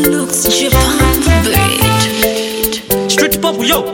Looks Japan beat. Street pop, yo.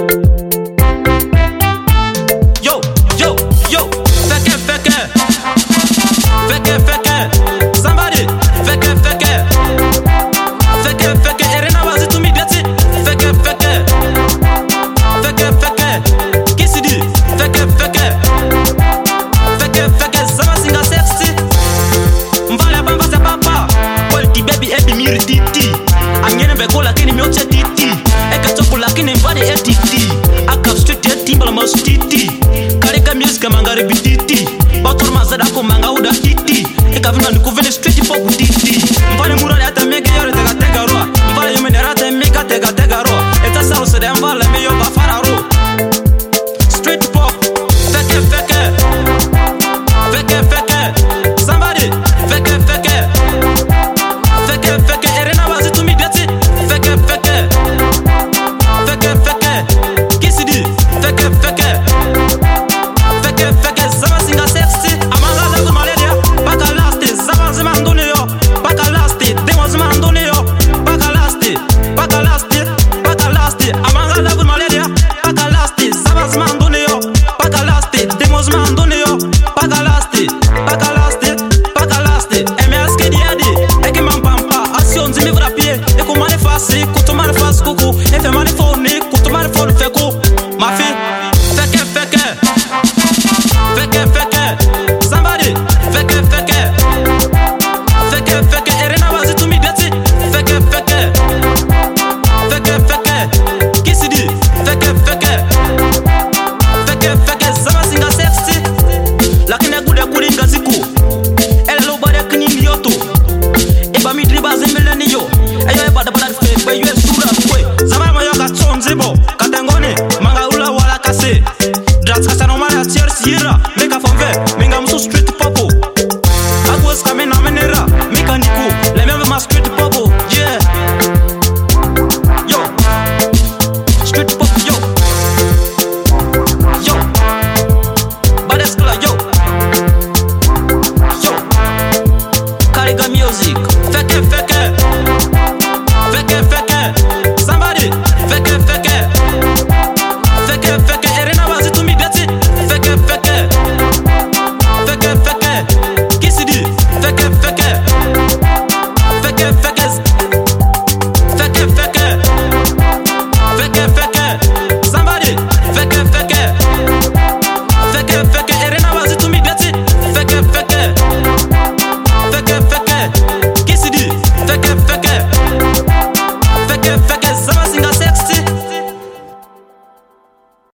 Yo, yo, yo. Fake it, fake it. Fake it, fake it. Somebody. Fake it, fake it. Fake it, fake it. Erena was it to me, that's it. Fake it, fake it. Fake it, fake it. Kiss it. Fake it, fake it. Fake it, fake it. Sama singa sexy. Mbala bamba sa papa. Quality baby ebi miri titi. Anyene veko lakini mioche titi. Eka chopo lakini mbani titi. Aka street ya timbala mas titi. Kareka music mangari bititi. Batur mazada ko manga uda titi. Eka vina nikuvene street pop titi. Mbani murali ata mege yore tega tega roa. Mbani yume nerata mega tega tega roa. Eta saru sede mbala me yo bafara ro. Street pop. Fake it, fake it. Fake it, fake it. Somebody. Fake it, fake it. Fake it, fake it. Erena was it to me, that's it. Fake it, fake it. Fake it, fake it. Kiss it. Fake it, fake it. Fake it, fake it. Sama singa sexy. Amanga lagu malaria. Baka lasti. Sama zima ndone yo. Baka lasti. Demo zima ndone yo. Baka lasti. Baka lasti. Baka lasti. Amanga lagu malaria. Baka lasti. Sama zima ndone yo. Baka lasti. Demo zima ndone yo. Baka lasti. Baka lasti. Baka lasti. MS Kediadi. Eke mampampa. Action zimi vrapie. Eko mane fasi.